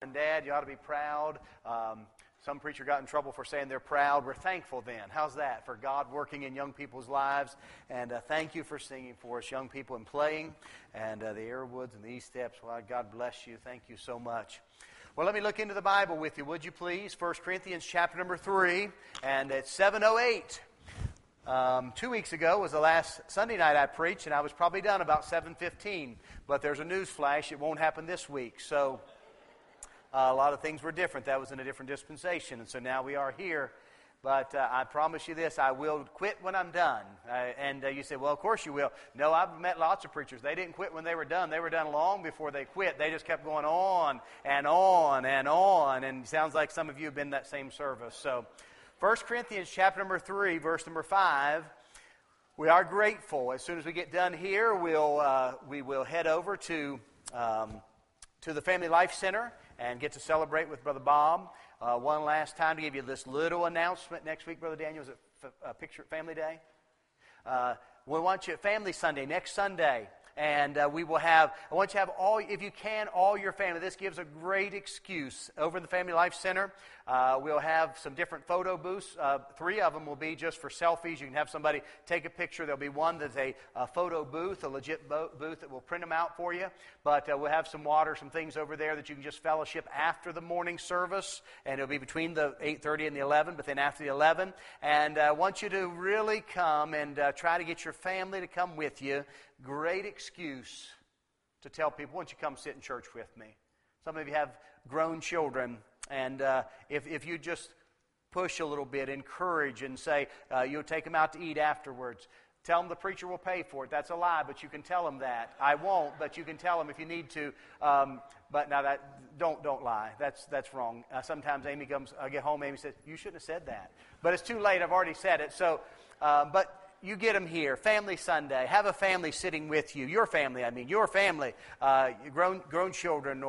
and Dad. You ought to be proud. Some preacher got in trouble for saying they're proud. We're thankful then. How's that? For God working in young people's lives. And thank you for singing for us, young people, and playing. And the Airwoods and the East Steps. Well, God bless you. Thank you so much. Well, let me look into the Bible with you, would you please? 1 Corinthians chapter number 3. And it's 7:08. 2 weeks ago was the last Sunday night I preached, and I was probably done about 7:15. But there's a news flash. It won't happen this week. So a lot of things were different. That was in a different dispensation, and so now we are here. But I promise you this, I will quit when I'm done. And you say, well, of course you will. No, I've met lots of preachers. They didn't quit when they were done. They were done long before they quit. They just kept going on and on and on. And it sounds like some of you have been in that same service. So 1 Corinthians chapter number 3, verse number 5. We are grateful. As soon as we get done here, we will head over to the Family Life Center and get to celebrate with Brother Bob. One last time to give you this little announcement. Next week, Brother Daniel, is it Picture at Family Day? We want you at Family Sunday, next Sunday. And we will have, I want you to have all, if you can, all your family. This gives a great excuse. Over in the Family Life Center, we'll have some different photo booths. 3 of them will be just for selfies. You can have somebody take a picture. There'll be one that's a photo booth, a legit booth that will print them out for you. But we'll have some water, some things over there that you can just fellowship after the morning service. And it'll be between the 8:30 and the 11, but then after the 11. And I want you to really come and try to get your family to come with you. Great excuse to tell people, why don't you come sit in church with me? Some of you have grown children, and if you just push a little bit, encourage, and say, you'll take them out to eat afterwards. Tell them the preacher will pay for it. That's a lie, but you can tell them that. I won't, but you can tell them if you need to. But now don't lie. That's wrong. Sometimes Amy comes, I get home, Amy says, you shouldn't have said that. But it's too late. I've already said it. So, but you get them here. Family Sunday. Have a family sitting with you. Your family, your family. Grown children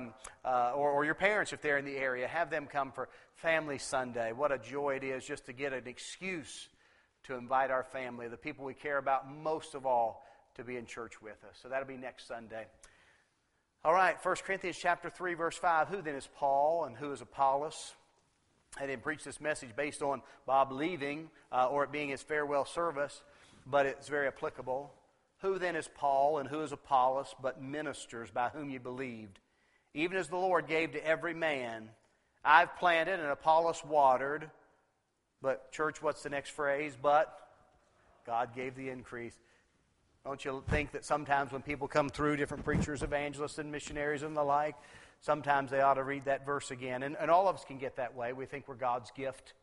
or your parents if they're in the area. Have them come for Family Sunday. What a joy it is just to get an excuse to invite our family, the people we care about most of all, to be in church with us. So that'll be next Sunday. All right, 1 Corinthians chapter 3, verse 5. Who then is Paul and who is Apollos? I didn't preach this message based on Bob leaving or it being his farewell service, but it's very applicable. Who then is Paul and who is Apollos but ministers by whom you believed? Even as the Lord gave to every man. I've planted and Apollos watered. But, church, what's the next phrase? But God gave the increase. Don't you think that sometimes when people come through, different preachers, evangelists, and missionaries and the like, sometimes they ought to read that verse again. And all of us can get that way. We think we're God's gift.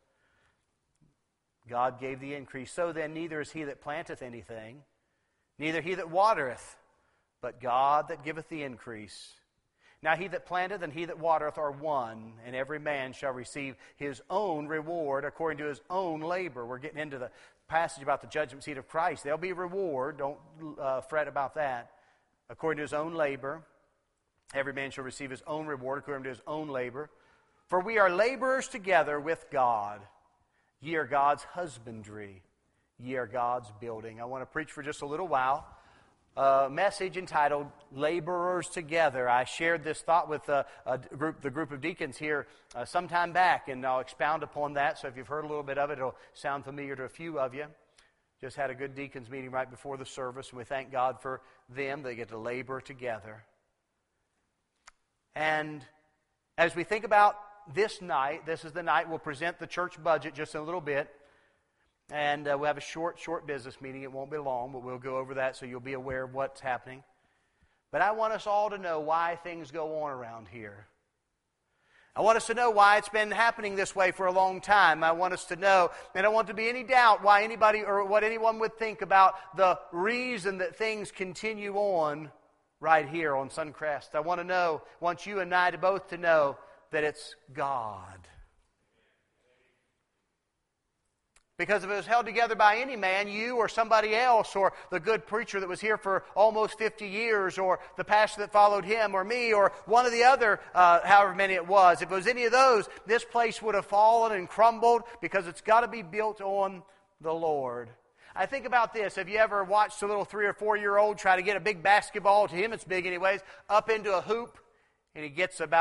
God gave the increase. So then, neither is he that planteth anything, neither he that watereth, but God that giveth the increase. Now he that planteth and he that watereth are one, and every man shall receive his own reward according to his own labor. We're getting into the passage about the judgment seat of Christ. There'll be a reward. Don't fret about that. According to his own labor. Every man shall receive his own reward according to his own labor. For we are laborers together with God. Ye are God's husbandry. Ye are God's building. I want to preach for just a little while. A message entitled Laborers Together. I shared this thought with the group of deacons here some time back, and I'll expound upon that. So if you've heard a little bit of it, it'll sound familiar to a few of you. Just had a good deacons meeting right before the service, and we thank God for them. They get to labor together. And as we think about this night, this is the night we'll present the church budget just in a little bit. And we'll have a short business meeting. It won't be long, but we'll go over that so you'll be aware of what's happening. But I want us all to know why things go on around here. I want us to know why it's been happening this way for a long time. I want us to know, and I don't want there to be any doubt why anybody or what anyone would think about the reason that things continue on right here on Suncrest. I want you and I to both to know that it's God. Because if it was held together by any man, you or somebody else, or the good preacher that was here for almost 50 years, or the pastor that followed him, or me, or one of the other, however many it was, if it was any of those, this place would have fallen and crumbled because it's got to be built on the Lord. I think about this. Have you ever watched a little 3 or 4 year old try to get a big basketball, to him it's big anyways, up into a hoop, and he gets about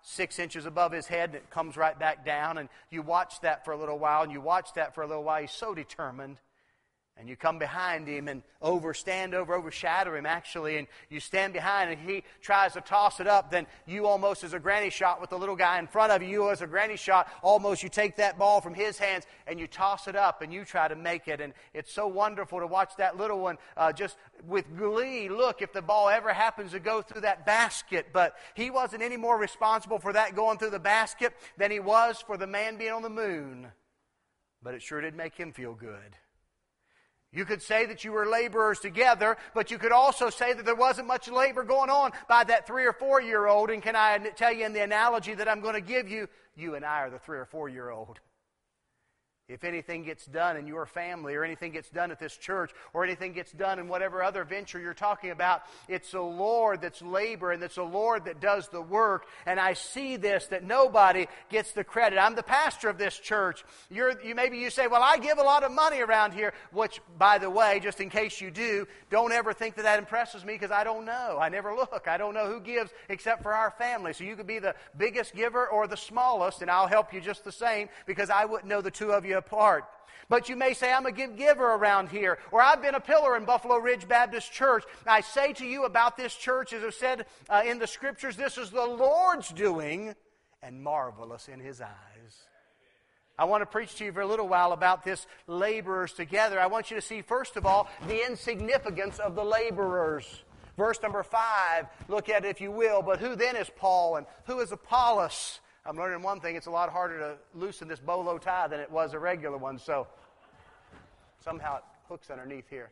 6 inches above his head, and it comes right back down. And you watch that for a little while, and you watch that for a little while. He's so determined. And you come behind him and overshadow him actually, and you stand behind and he tries to toss it up, then you almost as a granny shot with the little guy in front of you, you as a granny shot, almost you take that ball from his hands and you toss it up and you try to make it. And it's so wonderful to watch that little one just with glee look if the ball ever happens to go through that basket. But he wasn't any more responsible for that going through the basket than he was for the man being on the moon. But it sure did make him feel good. You could say that you were laborers together, but you could also say that there wasn't much labor going on by that 3 or 4 year old. And can I tell you in the analogy that I'm going to give you, you and I are the 3 or 4 year old. If anything gets done in your family or anything gets done at this church or anything gets done in whatever other venture you're talking about, it's the Lord that's labor and it's the Lord that does the work. And I see this, that nobody gets the credit. I'm the pastor of this church. Maybe you say, well, I give a lot of money around here, which, by the way, just in case you do, don't ever think that impresses me because I don't know. I never look. I don't know who gives except for our family. So you could be the biggest giver or the smallest, and I'll help you just the same because I wouldn't know the two of you apart. But you may say, I'm a giver around here, or I've been a pillar in Buffalo Ridge Baptist Church. I say to you about this church, as I've said in the Scriptures, this is the Lord's doing and marvelous in His eyes. I want to preach to you for a little while about this laborers together. I want you to see, first of all, the insignificance of the laborers. Verse number 5, look at it if you will. But who then is Paul and who is Apollos? I'm learning one thing, it's a lot harder to loosen this bolo tie than it was a regular one, so somehow it hooks underneath here.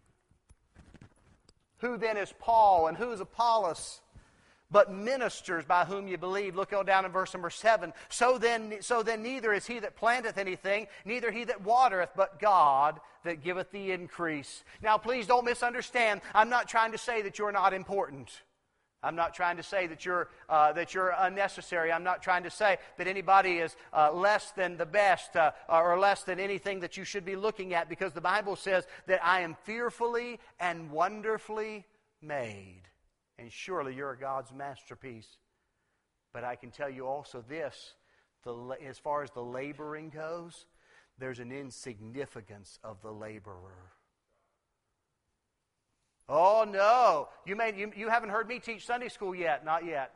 Who then is Paul and who is Apollos? But ministers by whom you believe. Look on down in verse number 7. So then neither is he that planteth anything, neither he that watereth, but God that giveth the increase. Now please don't misunderstand. I'm not trying to say that you're not important. I'm not trying to say that you're unnecessary. I'm not trying to say that anybody is less than the best or less than anything that you should be looking at, because the Bible says that I am fearfully and wonderfully made. And surely you're God's masterpiece. But I can tell you also this, as far as the laboring goes, there's an insignificance of the laborer. Oh, no. You haven't heard me teach Sunday school yet. Not yet.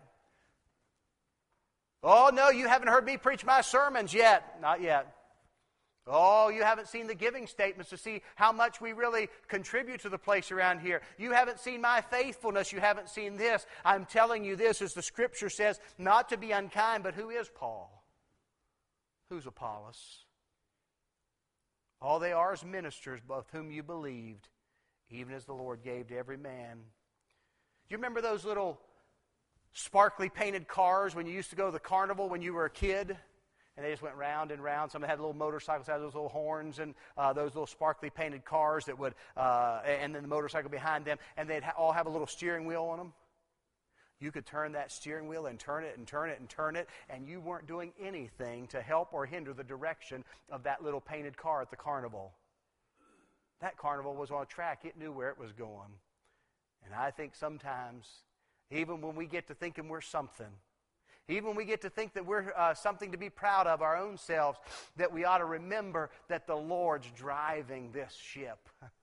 Oh, no, you haven't heard me preach my sermons yet. Not yet. Oh, you haven't seen the giving statements to see how much we really contribute to the place around here. You haven't seen my faithfulness. You haven't seen this. I'm telling you this, as the Scripture says, not to be unkind, but who is Paul? Who's Apollos? All they are is ministers, both whom you believed, even as the Lord gave to every man. Do you remember those little sparkly painted cars when you used to go to the carnival when you were a kid? And they just went round and round. Some had little motorcycles, had those little horns, and those little sparkly painted cars that would, and then the motorcycle behind them, and they'd all have a little steering wheel on them. You could turn that steering wheel and turn it and turn it and turn it, and you weren't doing anything to help or hinder the direction of that little painted car at the carnival. That carnival was on a track. It knew where it was going. And I think sometimes, even when we get to thinking we're something, even when we get to think that we're something to be proud of our own selves, that we ought to remember that the Lord's driving this ship.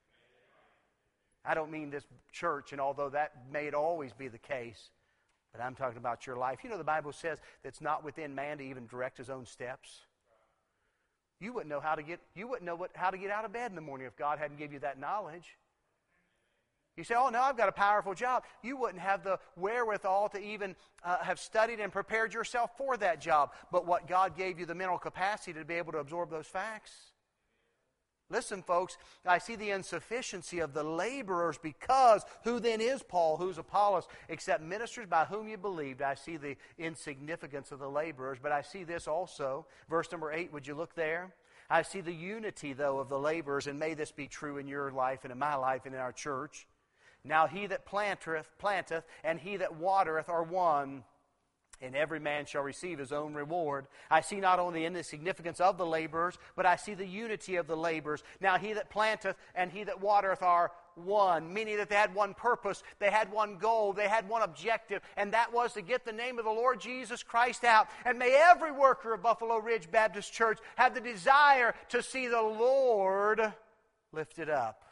I don't mean this church, and although that may always be the case, but I'm talking about your life. You know, the Bible says that it's not within man to even direct his own steps. You wouldn't know how to get out of bed in the morning if God hadn't given you that knowledge. You say, oh, no, I've got a powerful job. You wouldn't have the wherewithal to even have studied and prepared yourself for that job. But what God gave you the mental capacity to be able to absorb those facts. Listen, folks, I see the insufficiency of the laborers, because who then is Paul, who's Apollos, except ministers by whom you believed? I see the insignificance of the laborers, but I see this also. Verse number 8, would you look there? I see the unity, though, of the laborers, and may this be true in your life and in my life and in our church. Now he that planteth, and he that watereth are one, and every man shall receive his own reward. I see not only the insignificance of the laborers, but I see the unity of the laborers. Now he that planteth and he that watereth are one, meaning that they had one purpose, they had one goal, they had one objective, and that was to get the name of the Lord Jesus Christ out. And may every worker of Buffalo Ridge Baptist Church have the desire to see the Lord lifted up.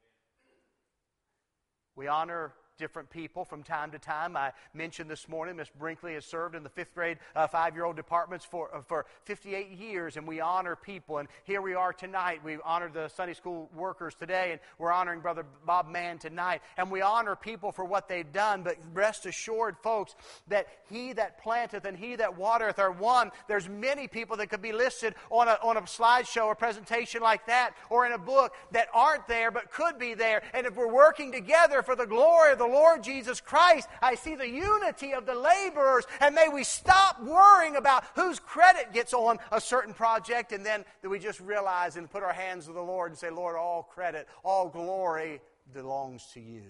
We honor different people from time to time. I mentioned this morning, Miss Brinkley has served in the 5th grade 5-year-old departments for 58 years, and we honor people. And here we are tonight. We honored the Sunday school workers today, and we're honoring Brother Bob Mann tonight. And we honor people for what they've done, but rest assured, folks, that he that planteth and he that watereth are one. There's many people that could be listed on a slideshow or presentation like that, or in a book, that aren't there but could be there. And if we're working together for the glory of the Lord Jesus Christ, I see the unity of the laborers, and may we stop worrying about whose credit gets on a certain project, and then that we just realize and put our hands to the Lord and say, Lord, all credit, all glory belongs to you.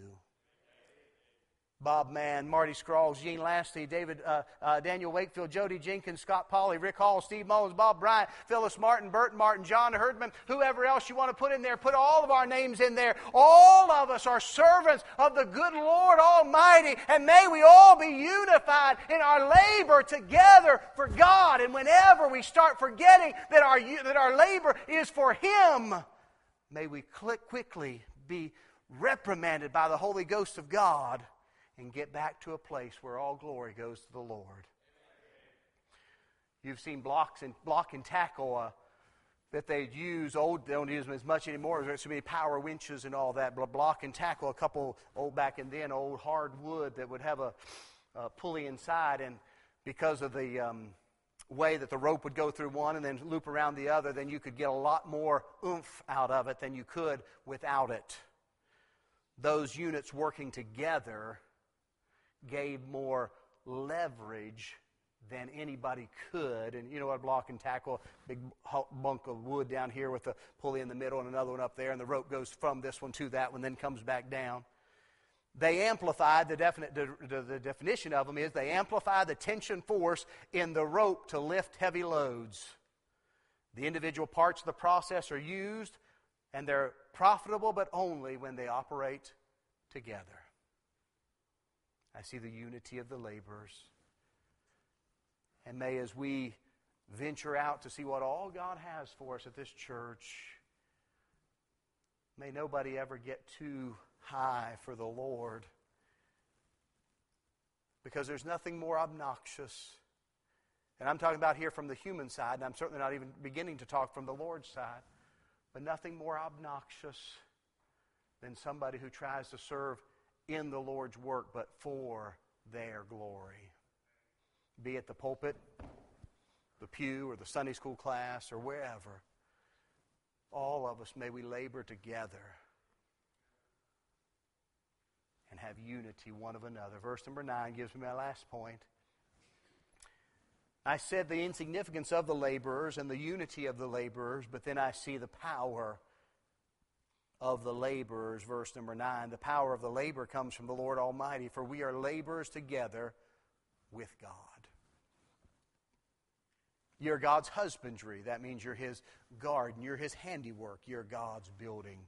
Bob Mann, Marty Scroggs, Gene Lasty, Daniel Wakefield, Jody Jenkins, Scott Pauley, Rick Hall, Steve Mullins, Bob Bryant, Phyllis Martin, Burton Martin, John Herdman, whoever else you want to put in there, put all of our names in there. All of us are servants of the good Lord Almighty, and may we all be unified in our labor together for God. And whenever we start forgetting that our labor is for Him, may we quickly be reprimanded by the Holy Ghost of God and get back to a place where all glory goes to the Lord. You've seen block and tackle that they use. They don't use them as much anymore. There's so many power winches and all that. But block and tackle, a couple back and then, old hardwood that would have a pulley inside. And because of the way that the rope would go through one and then loop around the other, then you could get a lot more oomph out of it than you could without it. Those units working together gave more leverage than anybody could. And you know what, block and tackle, big bunk of wood down here with a pulley in the middle and another one up there, and the rope goes from this one to that one, then comes back down. They amplified, the definition of them is they amplify the tension force in the rope to lift heavy loads. The individual parts of the process are used, and they're profitable, but only when they operate together. I see the unity of the laborers. And may, as we venture out to see what all God has for us at this church, may nobody ever get too high for the Lord. Because there's nothing more obnoxious. And I'm talking about here from the human side, and I'm certainly not even beginning to talk from the Lord's side. But nothing more obnoxious than somebody who tries to serve in the Lord's work, but for their glory. Be it the pulpit, the pew, or the Sunday school class, or wherever. All of us, may we labor together and have unity one of another. Verse number 9 gives me my last point. I said the insignificance of the laborers and the unity of the laborers, but then I see the power of the laborers. Verse number 9, the power of the labor comes from the Lord Almighty, for we are laborers together with God. You're God's husbandry. That means you're His garden. You're His handiwork. You're God's building.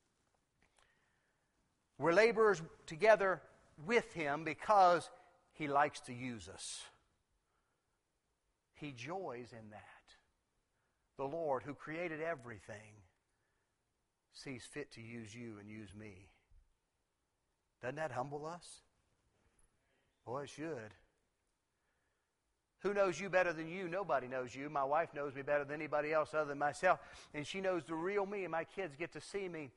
We're laborers together with Him because He likes to use us. He joys in that. The Lord, who created everything, sees fit to use you and use me. Doesn't that humble us? Boy, it should. Who knows you better than you? Nobody knows you. My wife knows me better than anybody else other than myself. And she knows the real me, and my kids get to see me.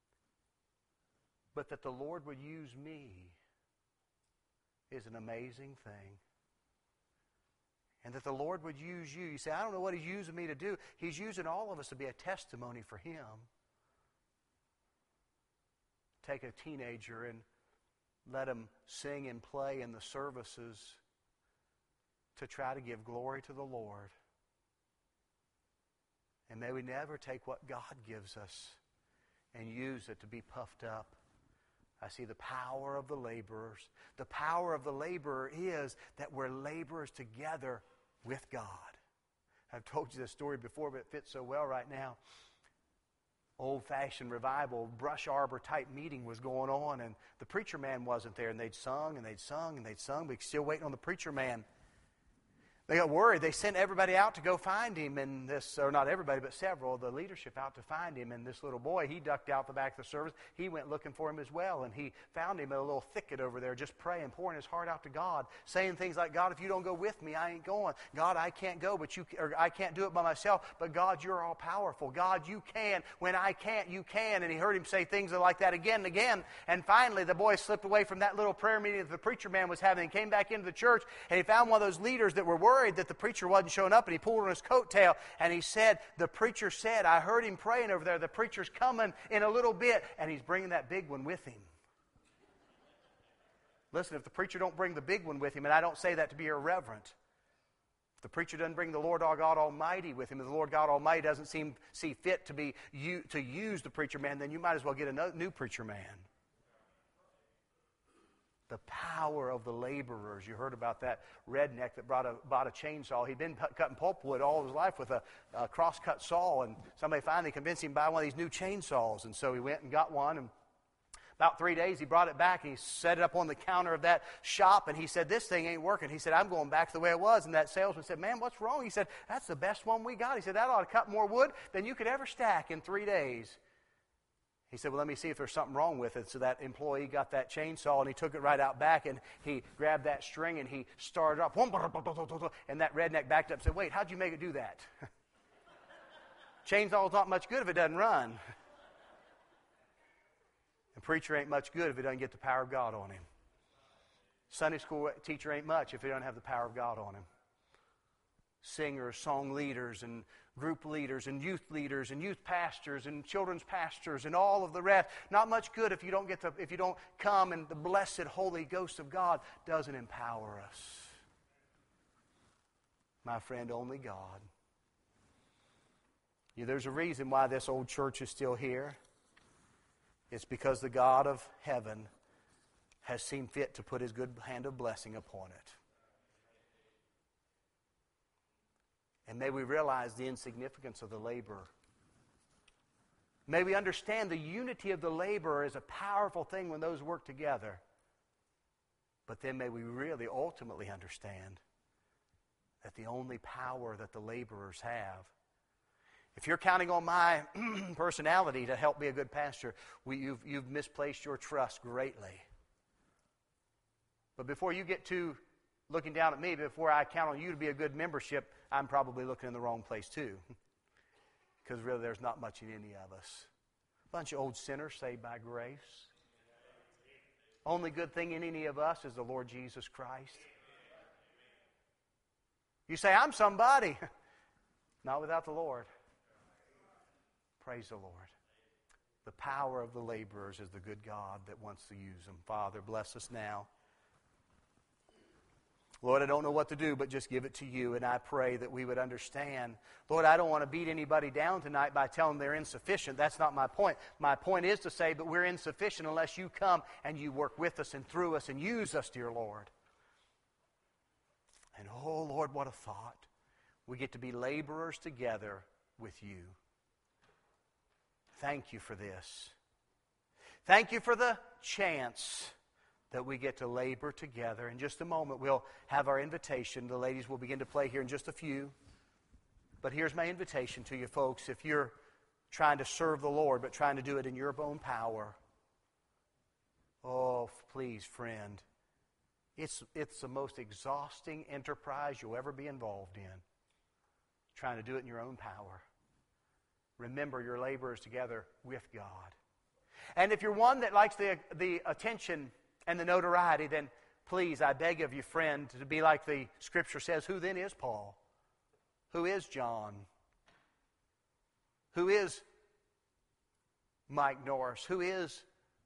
But that the Lord would use me is an amazing thing. And that the Lord would use you. You say, I don't know what He's using me to do. He's using all of us to be a testimony for Him. Take a teenager and let him sing and play in the services to try to give glory to the Lord. And may we never take what God gives us and use it to be puffed up. I see the power of the laborers. The power of the laborer is that we're laborers together with God. I've told you this story before, but it fits so well right now. old-fashioned revival, brush arbor type meeting was going on, and the preacher man wasn't there, and they'd sung, and they'd sung, and they'd sung, but still waiting on the preacher man. They got worried. They sent everybody out to go find him, and this, or not everybody, but several of the leadership out to find him. And this little boy, he ducked out the back of the service. He went looking for him as well, and he found him in a little thicket over there, just praying, pouring his heart out to God, saying things like, God, if you don't go with me, I ain't going. God, I can't go, or I can't do it by myself. But God, you're all powerful. God, you can. When I can't, you can. And he heard him say things like that again and again. And finally, the boy slipped away from that little prayer meeting that the preacher man was having and came back into the church, and he found one of those leaders that were worried that the preacher wasn't showing up, and he pulled on his coattail, and he said, the preacher said, I heard him praying over there. The preacher's coming in a little bit, and he's bringing that big one with him. Listen, if the preacher don't bring the big one with him, and I don't say that to be irreverent, if the preacher doesn't bring the Lord our God Almighty with him, if the Lord God Almighty doesn't see fit to use the preacher man, then you might as well get a new preacher man. The power of the laborers. You heard about that redneck that bought a chainsaw. He'd been cutting pulpwood all his life with a cross-cut saw, and somebody finally convinced him to buy one of these new chainsaws. And so he went and got one, and about 3 days he brought it back, and he set it up on the counter of that shop, and he said, this thing ain't working. He said, I'm going back to the way it was. And that salesman said, man, what's wrong? He said, that's the best one we got. He said, that ought to cut more wood than you could ever stack in 3 days. He said, well, let me see if there's something wrong with it. So that employee got that chainsaw, and he took it right out back, and he grabbed that string, and he started up. And that redneck backed up and said, wait, how'd you make it do that? Chainsaw's not much good if it doesn't run. And preacher ain't much good if it doesn't get the power of God on him. Sunday school teacher ain't much if he doesn't have the power of God on him. Singers, song leaders, and group leaders, and youth pastors, and children's pastors, and all of the rest. Not much good if you don't come, and the blessed Holy Ghost of God doesn't empower us. My friend, only God. There's a reason why this old church is still here. It's because the God of heaven has seen fit to put his good hand of blessing upon it. And may we realize the insignificance of the laborer. May we understand the unity of the laborer is a powerful thing when those work together. But then may we really ultimately understand that the only power that the laborers have. If you're counting on my personality to help be a good pastor, you've misplaced your trust greatly. But before you get to looking down at me, before I count on you to be a good membership, I'm probably looking in the wrong place too. Because really there's not much in any of us. A bunch of old sinners saved by grace. Only good thing in any of us is the Lord Jesus Christ. You say, I'm somebody. Not without the Lord. Praise the Lord. The power of the laborers is the good God that wants to use them. Father, bless us now. Lord, I don't know what to do, but just give it to you, and I pray that we would understand. Lord, I don't want to beat anybody down tonight by telling them they're insufficient. That's not my point. My point is to say, but we're insufficient unless you come and you work with us and through us and use us, dear Lord. And oh, Lord, what a thought. We get to be laborers together with you. Thank you for this. Thank you for the chance that we get to labor together. In just a moment, we'll have our invitation. The ladies will begin to play here in just a few. But here's my invitation to you folks. If you're trying to serve the Lord, but trying to do it in your own power, oh, please, friend, it's the most exhausting enterprise you'll ever be involved in, trying to do it in your own power. Remember, your labor is together with God. And if you're one that likes the attention and the notoriety, then please, I beg of you, friend, to be like the Scripture says, who then is Paul? Who is John? Who is Mike Norris? Who is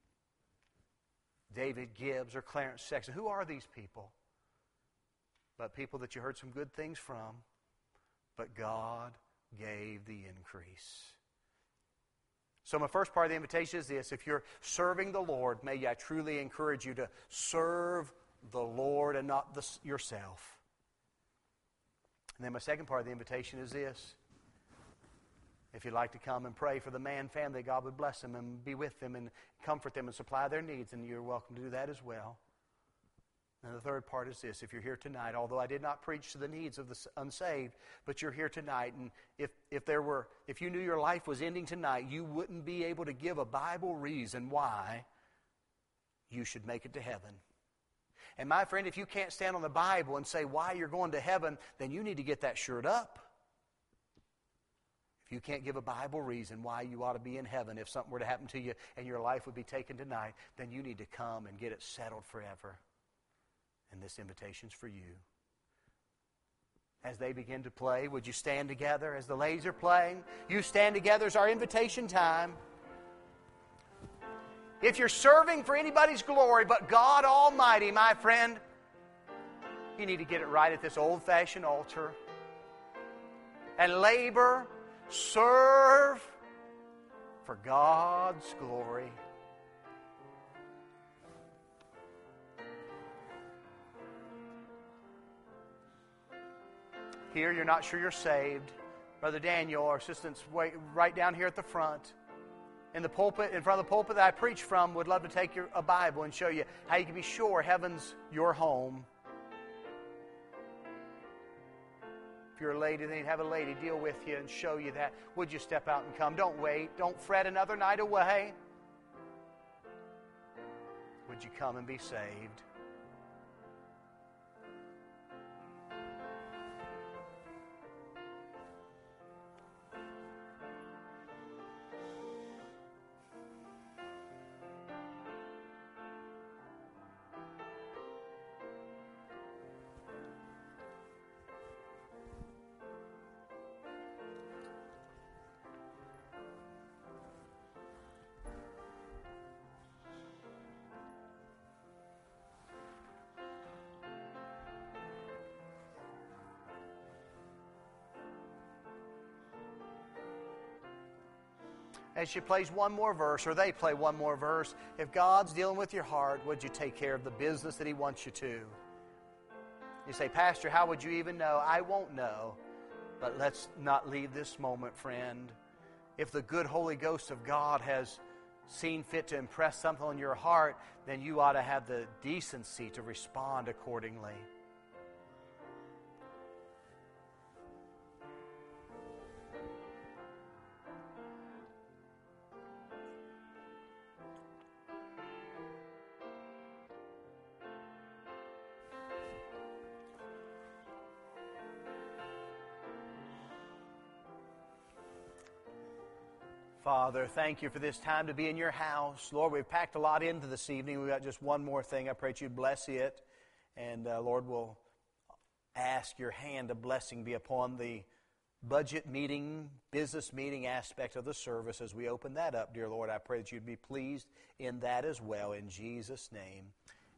David Gibbs or Clarence Sexton? Who are these people? But people that you heard some good things from, but God gave the increase. So my first part of the invitation is this. If you're serving the Lord, may I truly encourage you to serve the Lord and not yourself. And then my second part of the invitation is this. If you'd like to come and pray for the Mann family, God would bless them and be with them and comfort them and supply their needs, and you're welcome to do that as well. And the third part is this. If you're here tonight, although I did not preach to the needs of the unsaved, but you're here tonight, and if you knew your life was ending tonight, you wouldn't be able to give a Bible reason why you should make it to heaven. And my friend, if you can't stand on the Bible and say why you're going to heaven, then you need to get that shirt up. If you can't give a Bible reason why you ought to be in heaven if something were to happen to you and your life would be taken tonight, then you need to come and get it settled forever. And this invitation's for you. As they begin to play, would you stand together as the ladies are playing? You stand together as our invitation time. If you're serving for anybody's glory but God Almighty, my friend, you need to get it right at this old-fashioned altar and labor, serve for God's glory. Here, you're not sure you're saved. Brother Daniel, our assistant's right down here at the front. In the pulpit, in front of the pulpit that I preach from, would love to take a Bible and show you how you can be sure heaven's your home. If you're a lady, then you'd have a lady deal with you and show you that. Would you step out and come? Don't wait. Don't fret another night away. Would you come and be saved? As she plays one more verse, or they play one more verse, if God's dealing with your heart, would you take care of the business that He wants you to? You say, Pastor, how would you even know? I won't know. But let's not leave this moment, friend. If the good Holy Ghost of God has seen fit to impress something on your heart, then you ought to have the decency to respond accordingly. Father, thank you for this time to be in your house. Lord, we've packed a lot into this evening. We've got just one more thing. I pray that you'd bless it. And Lord, we'll ask your hand of blessing be upon the budget meeting, business meeting aspect of the service as we open that up, dear Lord. I pray that you'd be pleased in that as well. In Jesus' name.